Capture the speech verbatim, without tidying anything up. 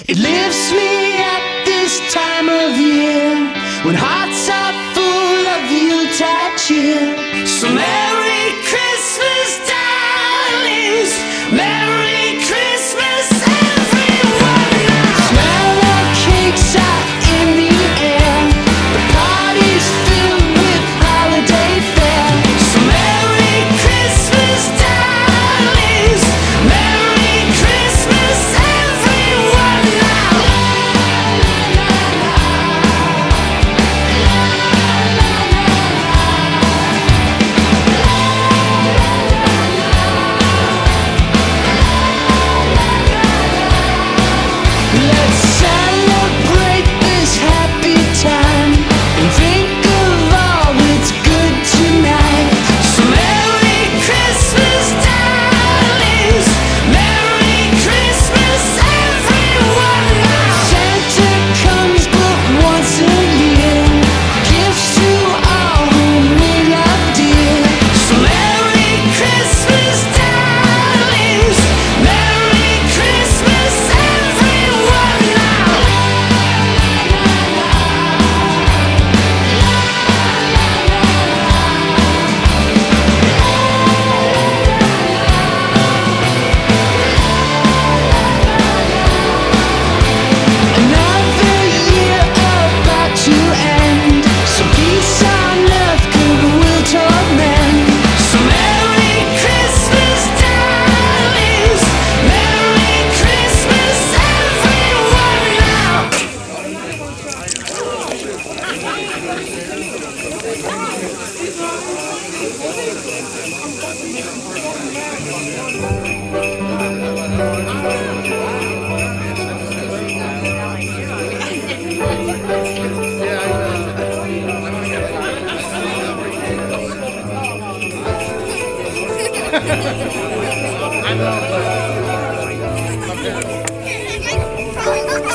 It lifts me at this time of year when hearts are full of Yuletide cheer. So Merry Christmas, darlings. Merry Christmas, everyone. Now. Smell of cakes out in the air. The party's filled with holiday fare. So Merry Christmas, darlings. Merry Christmas, everyone. Now. Let's celebrate this happy time and think of all that's good tonight. So Merry Christmas, darlings. Merry Christmas, everyone. Now. Santa comes but once a year, gifts to all whom we love dear. So Merry Christmas, darlings. Merry Christmas, everyone. Now. Another year about to end, so peace on earth, goodwill toward men. So Merry Christmas, darlings. Merry Christmas, everyone. Now. I know.